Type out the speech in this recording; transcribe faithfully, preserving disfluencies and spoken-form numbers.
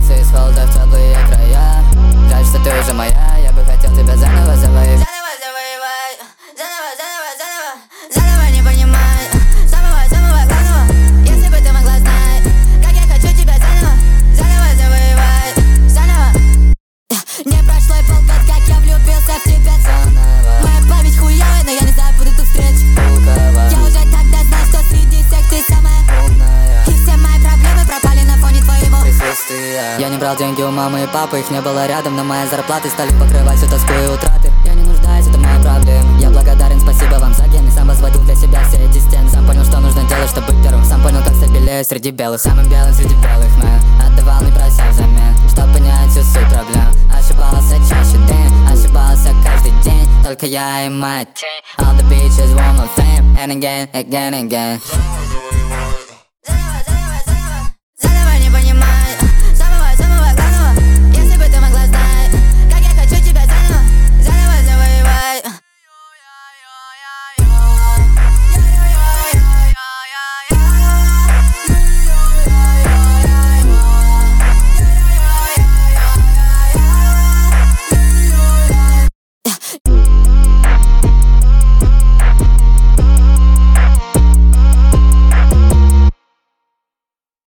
Вырваться из холода в теплые края. Жаль, что ты уже моя, я бы хотел тебя заново завоевать. Заново завоевать, заново, заново, заново, заново не понимай самого, самого главного. Если бы ты могла знать, как я хочу тебя заново, заново завоевать, заново. Не прошло и полгода, как я влюбился в тебя заново. Моя память хуёвая, но я не забуду ту встречу. Я уже тогда знал, что среди всех ты самая умная. И все мои проблемы пропали на фоне твоего присутствия. Я не брал деньги у мамы и папы, их не было рядом, но мои зарплаты стали покрывать всю тоску и утраты. Я не нуждаюсь, это моя проблема. Я благодарен, спасибо вам за гены. Сам возводил для себя все эти стены. Сам понял, что нужно делать, чтобы быть первым. Сам понял, как стать белее среди белых. Самым белым среди белых, man. Отдавал, не прося взамен, чтоб понять всю суть проблем. Ошибался чаще день, ошибался каждый день. Только я и моя тень. All the bitches want my fame, and again, again, again.